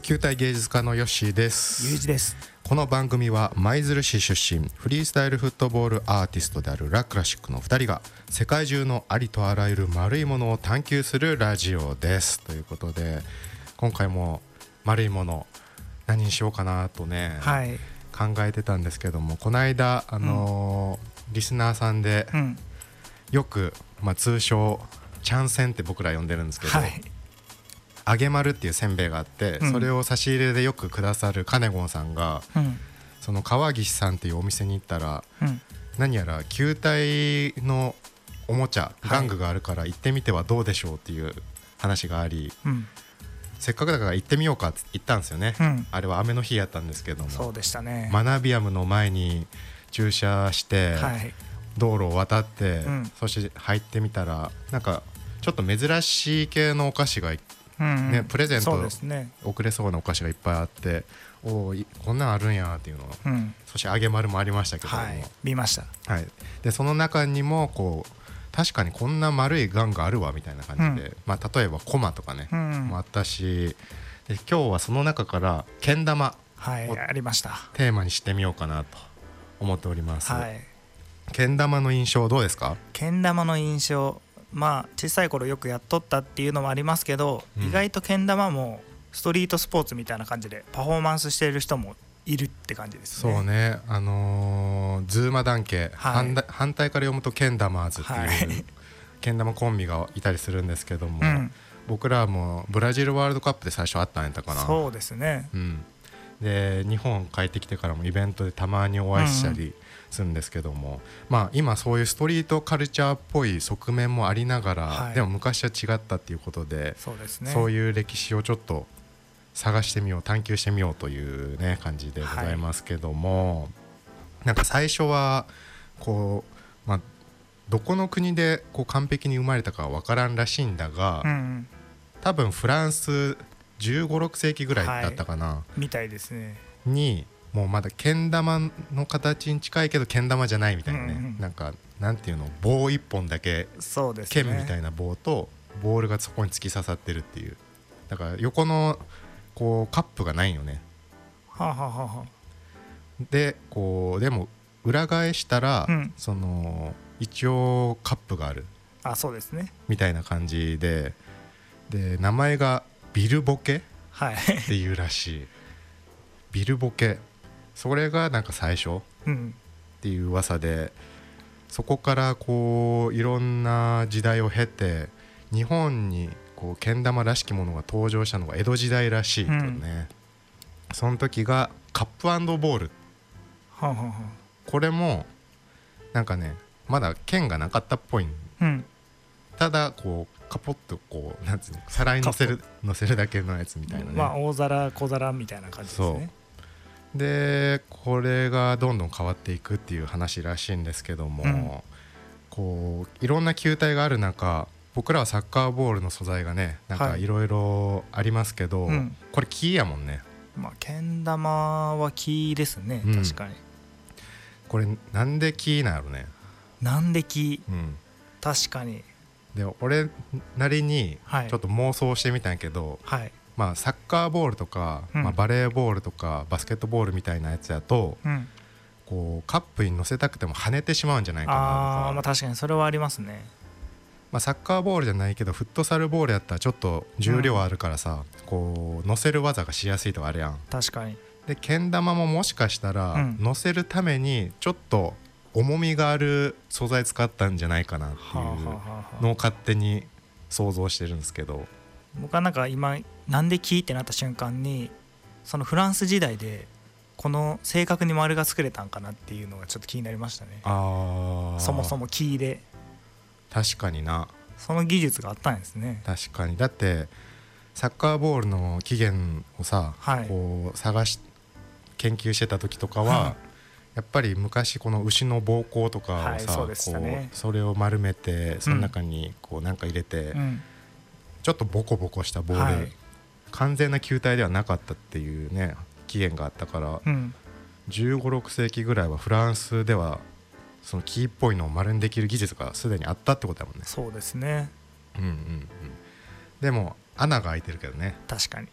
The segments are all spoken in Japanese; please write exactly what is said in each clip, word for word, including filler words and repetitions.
球体芸術家のヨッシーです。 ゆうじです。 この番組は舞鶴市出身フリースタイルフットボールアーティストであるラ・クラシックのふたりが世界中のありとあらゆる丸いものを探求するラジオですということで、今回も丸いもの何にしようかなとね、はい、考えてたんですけども、この間あのーうん、リスナーさんで、うん、よく、まあ、通称チャンセンって僕ら呼んでるんですけど、はい、揚げ丸っていうせんべいがあって、うん、それを差し入れでよくくださるカネゴンさんが、うん、その川岸さんっていうお店に行ったら、うん、何やら球体のおもちゃ、玩具があるから行ってみてはどうでしょうっていう話があり、うん、せっかくだから行ってみようかって言ったんですよね、うん、あれは雨の日やったんですけども、 そうでしたね。 マナビアムの前に駐車して、はい、道路を渡って、うん、そして入ってみたらなんかちょっと珍しい系のお菓子がうんね、プレゼント送れそうなお菓子がいっぱいあって、おーこんなんあるんやっていうのを、うん、そして揚げ丸もありましたけども、はい、 見ました、 はい、でその中にもこう確かにこんな丸いガンがあるわみたいな感じで、うん、まあ、例えばコマとかね、うん、もあったし、で今日はその中からけん玉をテーマにしてみようかなと思っております、はい、けん玉の印象どうですか？ けん玉の印象、まあ小さい頃よくやっとったっていうのもありますけど、うん、意外とけん玉もストリートスポーツみたいな感じでパフォーマンスしている人もいるって感じですね。 そうね、あのー、ズーマ団家、はい、反, 反対から読むとけん玉ーズっていう、はい、けん玉コンビがいたりするんですけども、うん、僕らもブラジルワールドカップで最初あったんやったかな。 そうですね、 うん、で日本帰ってきてからもイベントでたまにお会いしたり、うんうんするんですけども、まあ、今そういうストリートカルチャーっぽい側面もありながら、はい、でも昔は違ったっていうことで、 そうですね、 そういう歴史をちょっと探してみよう探求してみようという、ね、感じでございますけども、はい、なんか最初はこう、まあ、どこの国でこう完璧に生まれたかは分からんらしいんだが、うん、多分フランスじゅうご、ろくせいきぐらいだったかな、はい、 みたいですねにもうまだけん玉の形に近いけどけん玉じゃないみたいなね、うんうん、なんかなんていうの、棒一本だけ、 そうですね、 剣みたいな棒とボールがそこに突き刺さってるっていう、だから横のこうカップがないよね、 はあはあはあ、 でこうでも裏返したら、うん、その一応カップがある、 あ、そうですね、 みたいな感じで、で名前がビルボケっていうらしい、はい、ビルボケ、それがなんか最初っていう噂で、うん、そこからこういろんな時代を経て日本にこうけん玉らしきものが登場したのが江戸時代らしいとね、うん、その時がカップ&ボール、はあはあ、これもなんかねまだ剣がなかったっぽい、うん、ただこうカポッとこうなんつうの皿に乗せる乗せるだけのやつみたいなね、 まあ大皿小皿みたいな感じですね。 でこれがどんどん変わっていくっていう話らしいんですけども、うん、こういろんな球体がある中、僕らはサッカーボールの素材がねなんかいろいろありますけど、はい、うん、これ木やもんね。 まあけん玉は木ですね、うん、確かに。 これなんで木なのね。 なんで木、うん、確かに。 で俺なりにちょっと妄想してみたんやけど、はい、まあ、サッカーボールとか、うん、まあ、バレーボールとかバスケットボールみたいなやつだと、うん、こうカップに乗せたくても跳ねてしまうんじゃないかなとか。 あ、まあ、確かにそれはありますね。 まあ、サッカーボールじゃないけどフットサルボールやったらちょっと重量あるからさ、うん、こう乗せる技がしやすいとかあるやん。 確かに。 でけん玉ももしかしたら、うん、乗せるためにちょっと重みがある素材使ったんじゃないかなっていうのを勝手に想像してるんですけど、 僕はなんか今なんで木ってなった瞬間にそのフランス時代でこの正確に丸が作れたんかなっていうのがちょっと気になりましたね。あ、そもそも木で。 確かにな、 その技術があったんですね。 確かに。だってサッカーボールの起源をさ、はい、こう探し研究してた時とかは、はい、やっぱり昔この牛の膀胱とかをさ、はい、 そ, ね、こうそれを丸めてその中にこうなんか入れて、うん、ちょっとボコボコしたボール、はい、完全な球体ではなかったっていうね起源があったから、うん、じゅうご、ろくせいきぐらいはフランスではその木っぽいのを丸にできる技術がすでにあったってことだもんね。 そうですね、 うんうんうん、でも穴が開いてるけどね。 確かに。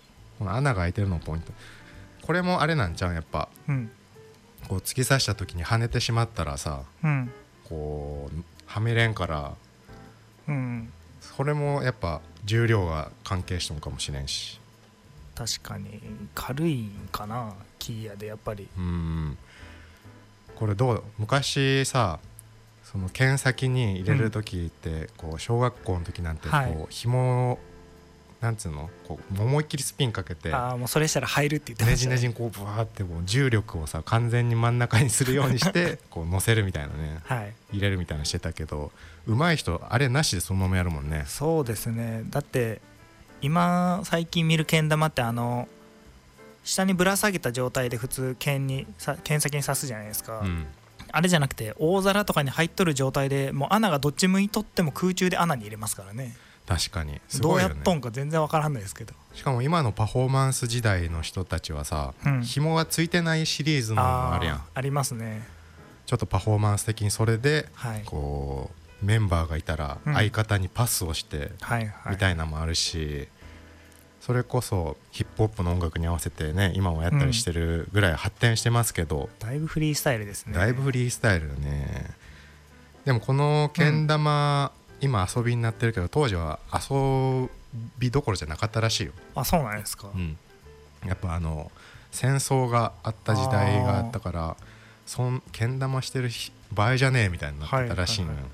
この穴が開いてるのポイント。これもあれなんちゃうやっぱ、うん、こう突き刺した時に跳ねてしまったらさ、うん、こうはめれんから、うん、それもやっぱ重量が関係したのかもしれんし。 確かに軽いんかなキーヤでやっぱり。 うんこれどう昔さその剣先に入れる時って、うん、こう小学校の時なんてこう、はい、紐なんつうのこう思いっきりスピンかけてあもうそれしたら入るって言ってましたね。 ねじねじにこうブワーってもう重力をさ完全に真ん中にするようにしてこう乗せるみたいなね、はい、入れるみたいなしてたけど上手い人あれなしでそのままやるもんね。 そうですね。だって今最近見るけん玉ってあの下にぶら下げた状態で普通剣に剣先に刺すじゃないですか、うん、あれじゃなくて大皿とかに入っとる状態でもう穴がどっち向いとっても空中で穴に入れますからね。 確かにすごいよね。 どうやっとんか全然わからんないですけど。 しかも今のパフォーマンス時代の人たちはさ、うん、紐がついてないシリーズのもあるやん。 あ, ありますね。 ちょっとパフォーマンス的にそれで、はい、こうメンバーがいたら相方にパスをしてみたいなのもあるし、うんはいはい、それこそヒップホップの音楽に合わせてね今もやったりしてるぐらい発展してますけど、 うん、だいぶフリースタイルですね。 だいぶフリースタイルね。でもこのけん玉、うん、今遊びになってるけど当時は遊びどころじゃなかったらしいよ。 あそうなんですか、 うん、やっぱあの戦争があった時代があったからそんけん玉してる場合じゃねえみたいになってたらしいのよ、はいはいはい、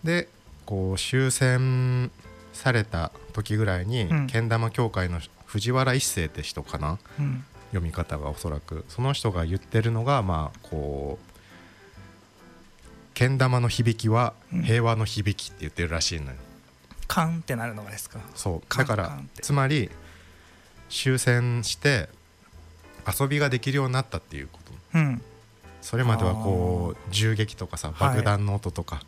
でこう終戦された時ぐらいに、うん、けん玉協会の藤原一世って人かな、うん、読み方がおそらくその人が言ってるのがまあこうけん玉の響きは平和の響きって言ってるらしいのよ、うん、 カンってなるのがですか。 そうだからつまり終戦して遊びができるようになったっていうこと、うん、それまではこう銃撃とかさ爆弾の音とか、はい、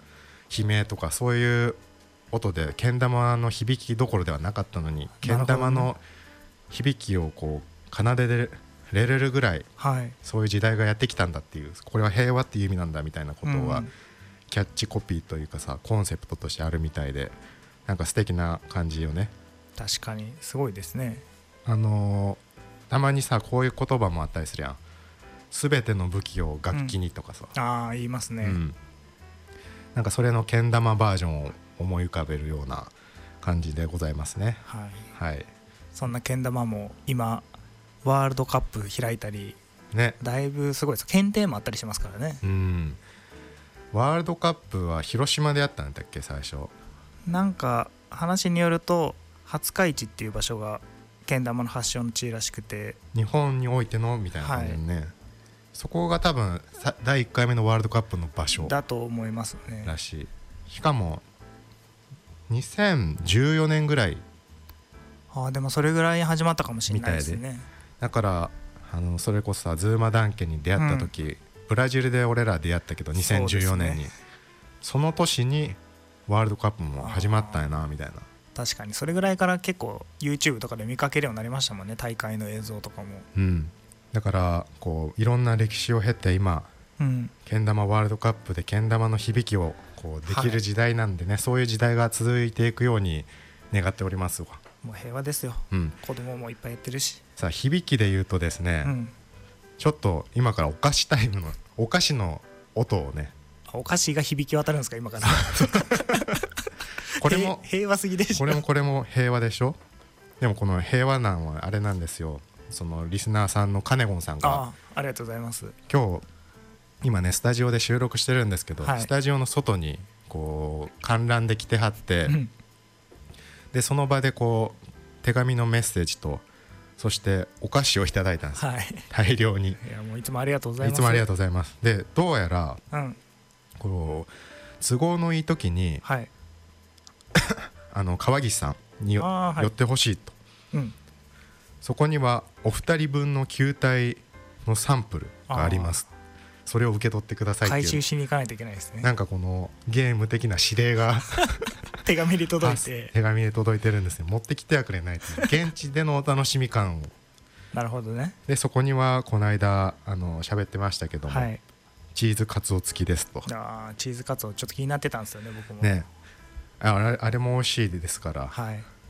悲鳴とかそういう音でけん玉の響きどころではなかったのにけん玉の響きをこう奏でれれるぐらい、はい、そういう時代がやってきたんだっていうこれは平和っていう意味なんだみたいなことは、うん、キャッチコピーというかさコンセプトとしてあるみたいでなんか素敵な感じよね。 確かにすごいですね。 あのー、たまにさこういう言葉もあったりするやん。全ての武器を楽器にとかさ、 うん、ああ言いますね、うん、 なんかそれのけん玉バージョンを思い浮かべるような感じでございますね。 はい、 はい、 そんなけん玉も今ワールドカップ開いたり、ね、だいぶすごいです。検定もあったりしますからね。 うん、ワールドカップは広島でやったんだっけ最初。 なんか話によると廿日市っていう場所がけん玉の発祥の地らしくて日本においてのみたいな感じでね、はい、そこが多分だいいっかいめのワールドカップの場所だと思いますね。 らしい。しかもにせんじゅうよねんぐらいあでもそれぐらい始まったかもしれないですね。 だからあのそれこそさズーマダンケに出会った時、うん、ブラジルで俺ら出会ったけどにせんじゅうよねんに そ,、ね、その年にワールドカップも始まったんやなみたいな。 確かにそれぐらいから結構 YouTube とかで見かけるようになりましたもんね大会の映像とかも、 うん、だからこういろんな歴史を経て今、うん、けん玉ワールドカップでけん玉の響きをこうできる時代なんでね、はい、そういう時代が続いていくように願っておりますわ。 もう平和ですよ、うん、子供もいっぱいやってるし。 さあ響きで言うとですね、うん、ちょっと今からお菓子タイムのお菓子の音をね。 お菓子が響き渡るんですか今からこれも平和すぎでしょ。 これもこれも平和でしょ。でもこの平和なんはあれなんですよ。そのリスナーさんのカネゴンさんがあ, ありがとうございます。 今日今ねスタジオで収録してるんですけど、はい、スタジオの外にこう観覧で来てはって、うん、でその場でこう手紙のメッセージとそしてお菓子をいただいたんです、はい、大量に。いやもういつもありがとうございます。 いつもありがとうございます。でどうやら、うん、こう都合のいい時に、はい、あの川岸さんに寄ってほしいと、はい、うん、そこにはお二人分の球体のサンプルがあります。それを受け取ってくださいっていう回収しに行かないといけないですね。 なんかこのゲーム的な指令が手紙で届いて手紙で届いてるんですね。持ってきてはくれないっていう現地でのお楽しみ感をなるほどね。 でそこにはこの間あの喋ってましたけども、はい、チーズカツオ付きですと。 あチーズカツオちょっと気になってたんですよね僕もね。あれ、あれも美味しいですから、 はい、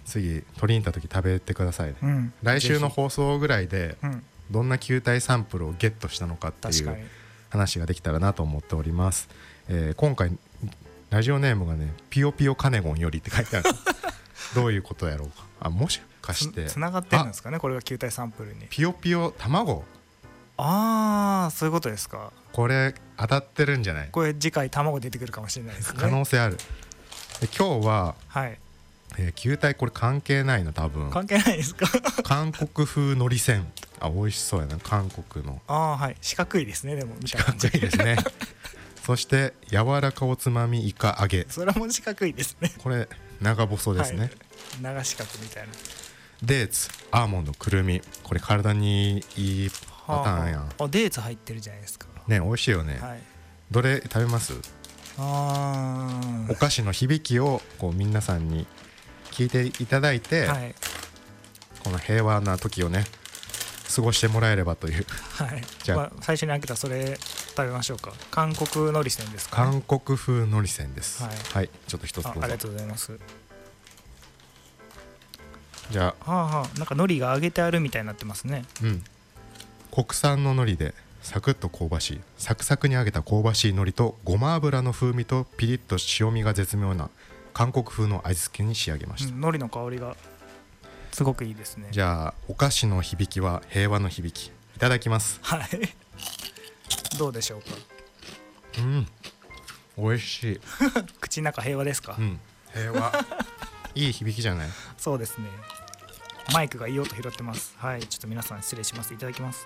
次取りに行った時食べてくださいね、 うん、 来週の放送ぐらいでどんな球体サンプルをゲットしたのかっていう話ができたらなと思っております、えー、今回ラジオネームがねピヨピヨカネゴンよりって書いてあるどういうことやろうか。あ、もしかしてつながってるんですかね、これが球体サンプルに。 ピヨピヨ卵、 ああそういうことですか。 これ当たってるんじゃない。 これ次回卵出てくるかもしれないですね。 可能性ある。で今日は、 はいえー、球体これ関係ないの多分。 関係ないですか韓国風のり煎、あ美味しそうやな、韓国の。 ああはい四角いですね。でも四角いですねそして柔らかおつまみイカ揚げ、 それも四角いですね。 これ長細ですね、はい、 長四角みたいな。 デーツアーモンドくるみ、これ体にいいパターンやん、はあ、あデーツ入ってるじゃないですかね。美味しいよね、はい、どれ食べます？あお菓子の響きをこう皆さんに聞いていただいて、はい、この平和な時をね過ごしてもらえればという、 はい、じゃあ、まあ、最初に開けたそれ食べましょうか。韓国のり煎ですか、 ね、韓国風のり煎です、はい、はい、ちょっと一つどうぞ。 あ, ありがとうございます。 じゃあ、 はあはあ、なんか海苔が揚げてあるみたいになってますね。 うん、国産の海苔でサクッと香ばしい、サクサクに揚げた香ばしい海苔とごま油の風味とピリッと塩味が絶妙な韓国風の味付けに仕上げました、うん、 海苔の香りがすごくいいですね。 じゃあお菓子の響きは平和の響き、いただきます。 はいどうでしょうか。 うん、美味しい口の中平和ですか。 うん、平和いい響きじゃない。 そうですね。マイクがいい音拾ってます。はい、ちょっと皆さん失礼します。いただきます。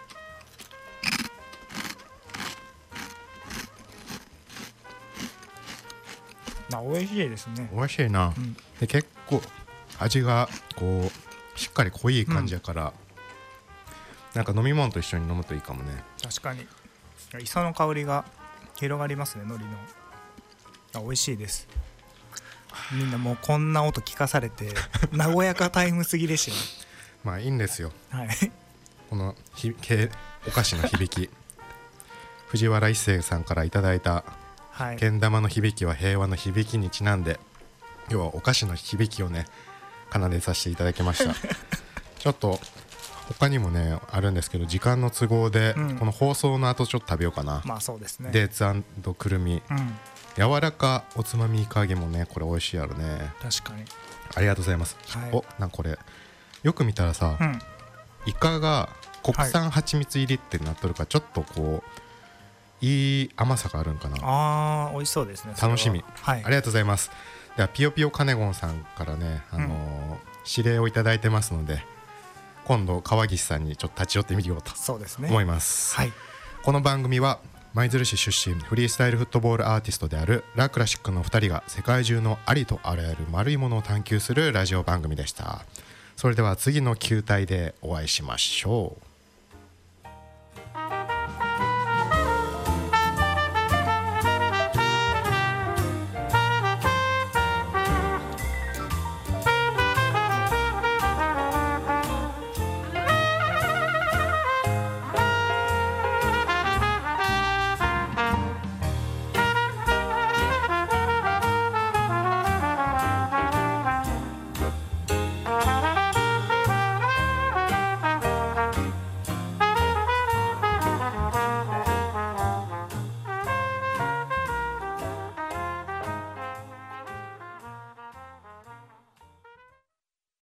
あ、美味しいですね。 美味しいな、うん、で結構味がこうしっかり濃い感じやから、うん、なんか飲み物と一緒に飲むといいかもね。 確かに磯の香りが広がりますね、海苔の。あ、美味しいです。みんなもうこんな音聞かされて和やかタイム過ぎでしょまあいいんですよ、 はい、 このひけお菓子の響き藤原一生さんからいただいた、はい、けん玉の響きは平和の響きにちなんで、要はお菓子の響きをね奏でさせていただきましたちょっと他にもねあるんですけど、時間の都合で、うん、この放送の後ちょっと食べようかな。 まあそうですね。 デーツ&くるみ、うん、柔らかおつまみイカ揚げもねこれ美味しいやろね。 確かにありがとうございます、はい、おなんかこれよく見たらさ、うん、イカが国産蜂蜜入りってなっとるから、ちょっとこういい甘さがあるんかな。 あー美味しそうですね。 楽しみ、 はい、 ありがとうございます。ではピヨピヨカネゴンさんからね、あのーうん、指令をいただいてますので、今度川岸さんにちょっと立ち寄ってみようと思います。 はい、 この番組は舞鶴市出身フリースタイルフットボールアーティストであるラ・クラシックのふたりが世界中のありとあらゆる丸いものを探求するラジオ番組でした。それでは次の球体でお会いしましょう。